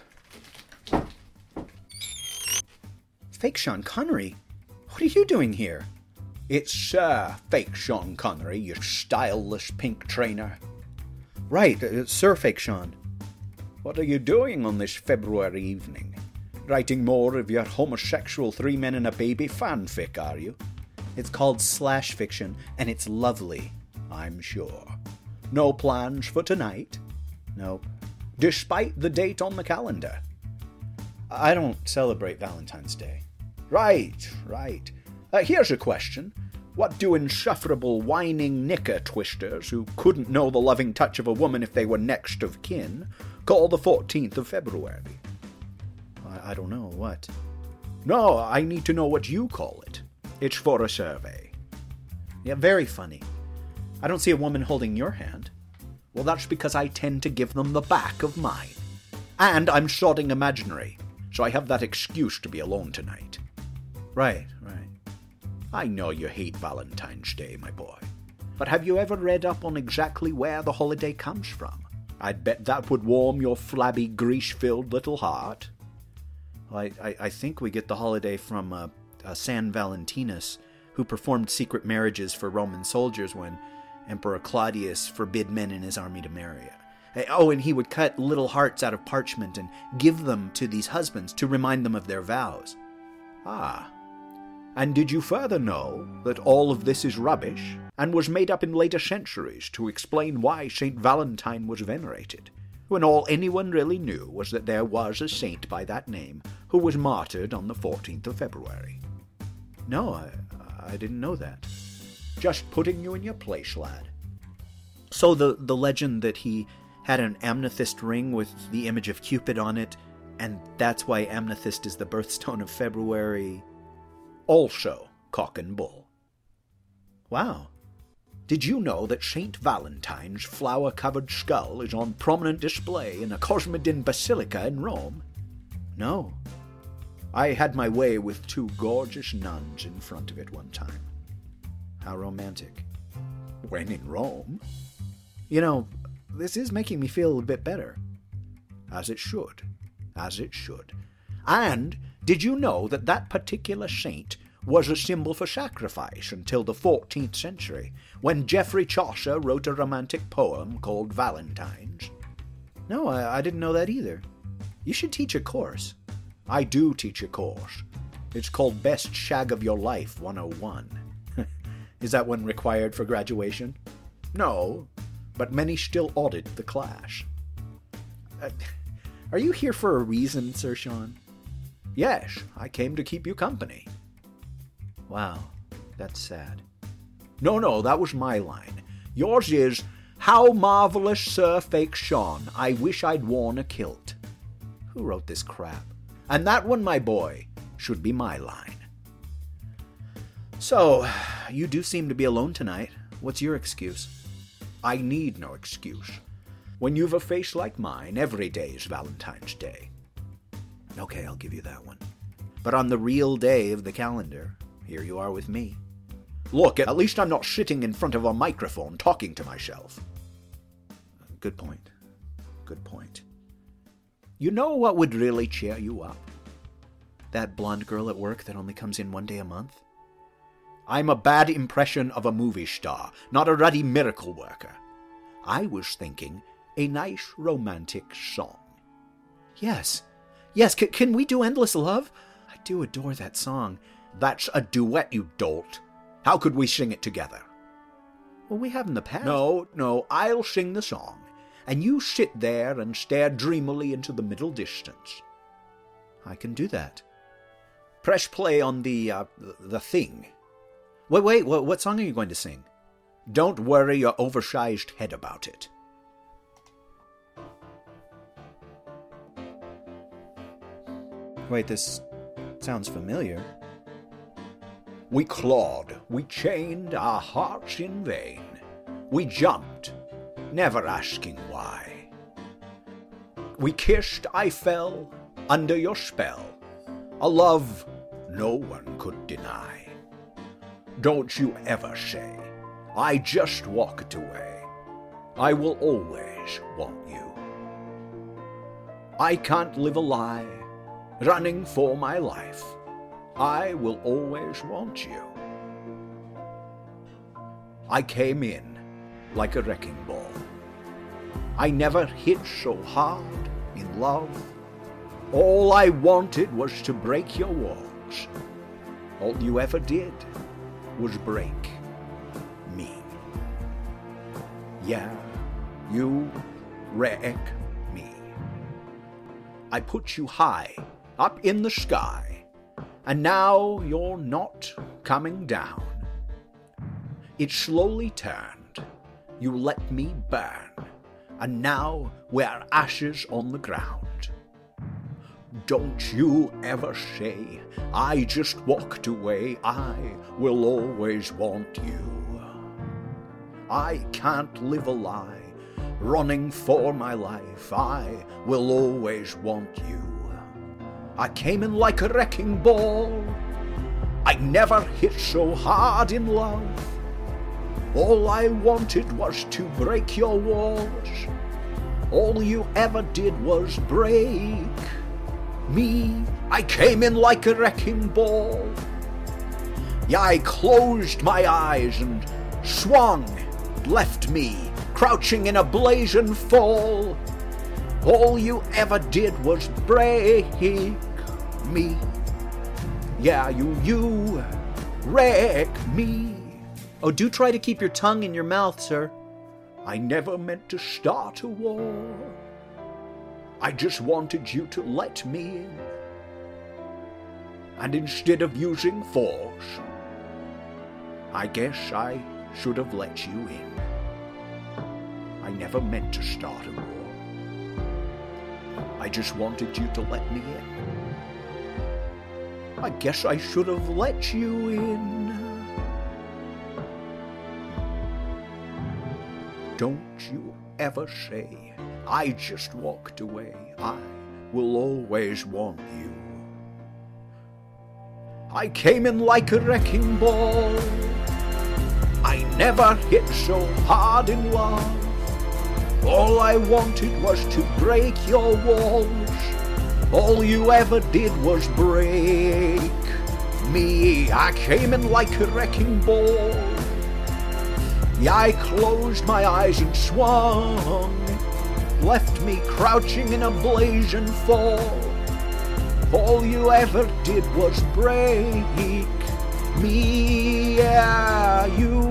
Fake Sean Connery? What are you doing here? It's Sir Fake Sean Connery, you styleless pink trainer. Right, Sir Fake Sean. What are you doing on this February evening? Writing more of your homosexual 3 men and a baby fanfic, are you? It's called Slash Fiction, and it's lovely. I'm sure. No plans for tonight? Nope. Despite the date on the calendar? I don't celebrate Valentine's Day. Right. Here's a question. What do insufferable whining knicker twisters who couldn't know the loving touch of a woman if they were next of kin call the 14th of February? I don't know. What? No, I need to know what you call it. It's for a survey. Yeah, very funny. I don't see a woman holding your hand. Well, that's because I tend to give them the back of mine. And I'm sorting imaginary, so I have that excuse to be alone tonight. Right. I know you hate Valentine's Day, my boy. But have you ever read up on exactly where the holiday comes from? I'd bet that would warm your flabby, grease-filled little heart. Well, I think we get the holiday from San Valentinus, who performed secret marriages for Roman soldiers when Emperor Claudius forbid men in his army to marry. Oh, and he would cut little hearts out of parchment and give them to these husbands to remind them of their vows. Ah. And did you further know that all of this is rubbish, and was made up in later centuries to explain why St. Valentine was venerated, when all anyone really knew was that there was a saint by that name who was martyred on the 14th of February? No, I didn't know that. Just putting you in your place, lad. So the legend that he had an amethyst ring with the image of Cupid on it, and that's why amethyst is the birthstone of February. Also cock and bull. Wow. Did you know that St. Valentine's flower-covered skull is on prominent display in the Cosmedin Basilica in Rome? No. I had my way with 2 gorgeous nuns in front of it one time. How romantic. When in Rome. You know, this is making me feel a bit better. As it should. As it should. And did you know that that particular saint was a symbol for sacrifice until the 14th century, when Geoffrey Chaucer wrote a romantic poem called Valentine's? No, I didn't know that either. You should teach a course. I do teach a course. It's called Best Shag of Your Life 101. Is that one required for graduation? No, but many still audit the class. Are you here for a reason, Sir Sean? Yes, I came to keep you company. Wow, that's sad. No, that was my line. Yours is, "How marvelous, Sir Fake Sean, I wish I'd worn a kilt." Who wrote this crap? And that one, my boy, should be my line. So, you do seem to be alone tonight. What's your excuse? I need no excuse. When you've a face like mine, every day is Valentine's Day. Okay, I'll give you that one. But on the real day of the calendar, here you are with me. Look, at least I'm not sitting in front of a microphone talking to myself. Good point. Good point. You know what would really cheer you up? That blonde girl at work that only comes in one day a month? I'm a bad impression of a movie star, not a ruddy miracle worker. I was thinking a nice romantic song. Yes, can we do Endless Love? I do adore that song. That's a duet, you dolt. How could we sing it together? Well, we have in the past. No, I'll sing the song, and you sit there and stare dreamily into the middle distance. I can do that. Press play on the thing. Wait, what song are you going to sing? Don't worry your oversized head about it. Wait, this sounds familiar. We clawed, we chained our hearts in vain. We jumped, never asking why. We kissed, I fell under your spell, a love no one could deny. Don't you ever say, I just walked away. I will always want you. I can't live a lie, running for my life. I will always want you. I came in like a wrecking ball. I never hit so hard in love. All I wanted was to break your walls. All you ever did was break me. Yeah, you wreck me. I put you high up in the sky, and now you're not coming down. It slowly turned, you let me burn, and now we're ashes on the ground. Don't you ever say, I just walked away, I will always want you. I can't live a lie, running for my life, I will always want you. I came in like a wrecking ball, I never hit so hard in love. All I wanted was to break your walls. All you ever did was break me. I came in like a wrecking ball. Yeah, I closed my eyes and swung, left me crouching in a blazing fall. All you ever did was break me. Yeah, you wreck me. Oh, do try to keep your tongue in your mouth, sir. I never meant to start a war. I just wanted you to let me in. And instead of using force, I guess I should have let you in. I never meant to start a war. I just wanted you to let me in. I guess I should have let you in. Don't you ever say I just walked away. I will always want you. I came in like a wrecking ball. I never hit so hard in love. All I wanted was to break your walls. All you ever did was break me. I came in like a wrecking ball. Yeah, I closed my eyes and swung, left me crouching in a blazing fall. All you ever did was break me. Yeah, you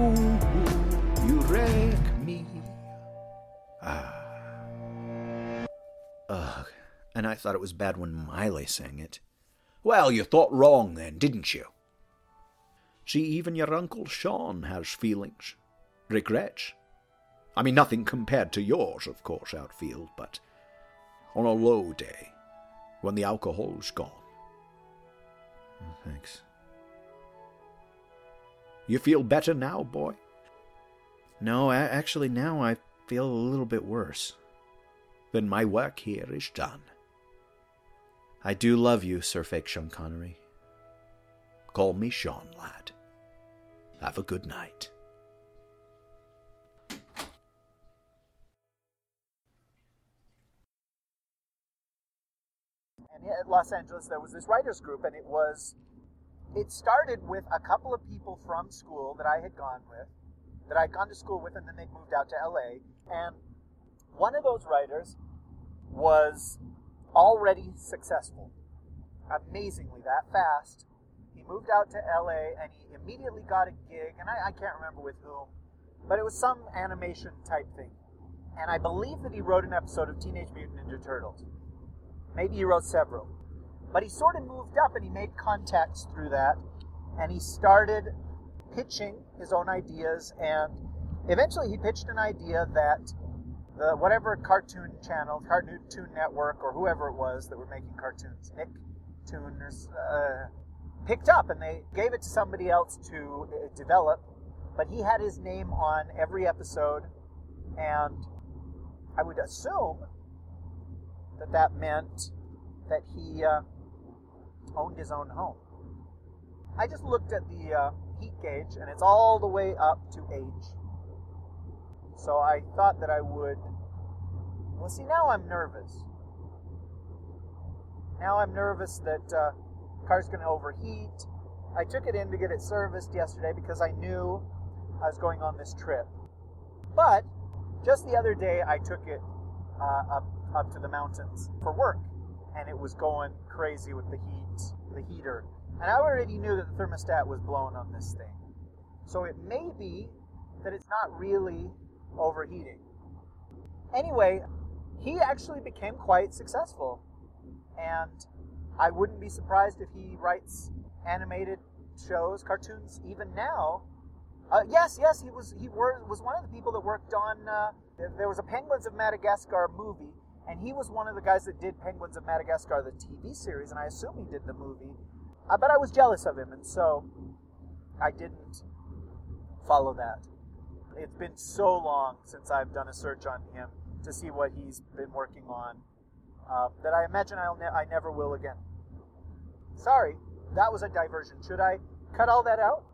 wreck me. Ugh. And I thought it was bad when Miley sang it. Well, you thought wrong then, didn't you? See, even your Uncle Sean has feelings. Regrets. I mean, nothing compared to yours, of course, Outfield, but on a low day, when the alcohol's gone. Thanks. You feel better now, boy? No, actually now I feel a little bit worse. Then my work here is done. I do love you, Sir Fake Sean Connery. Call me Sean, lad. Have a good night. And at Los Angeles, there was this writers group, and it started with a couple of people from school that I had gone with, that I'd gone to school with, and then they moved out to LA. And one of those writers was already successful, amazingly that fast. He moved out to LA, and he immediately got a gig, and I can't remember with whom, but it was some animation type thing. And I believe that he wrote an episode of Teenage Mutant Ninja Turtles. Maybe he wrote several. But he sort of moved up, and he made contacts through that, and he started pitching his own ideas, and eventually he pitched an idea that whatever cartoon channel, Cartoon Network, or whoever it was that were making cartoons, Nicktooners, picked up, and they gave it to somebody else to develop, but he had his name on every episode, and I would assume that meant that he owned his own home. I just looked at the heat gauge, and it's all the way up to H. So I thought that I would... Well, see, now I'm nervous. Now I'm nervous that car's going to overheat. I took it in to get it serviced yesterday because I knew I was going on this trip. But just the other day, I took it up to the mountains for work, and it was going crazy with the heater. And I already knew that the thermostat was blown on this thing. So it may be that it's not really overheating. Anyway, he actually became quite successful, and I wouldn't be surprised if he writes animated shows, cartoons, even now. Yes, he was one of the people that worked on. There was a Penguins of Madagascar movie, and he was one of the guys that did Penguins of Madagascar, the TV series, and I assume he did the movie. But I was jealous of him, and so I didn't follow that. It's been so long since I've done a search on him to see what he's been working on that I imagine I never will again. Sorry, that was a diversion. Should I cut all that out?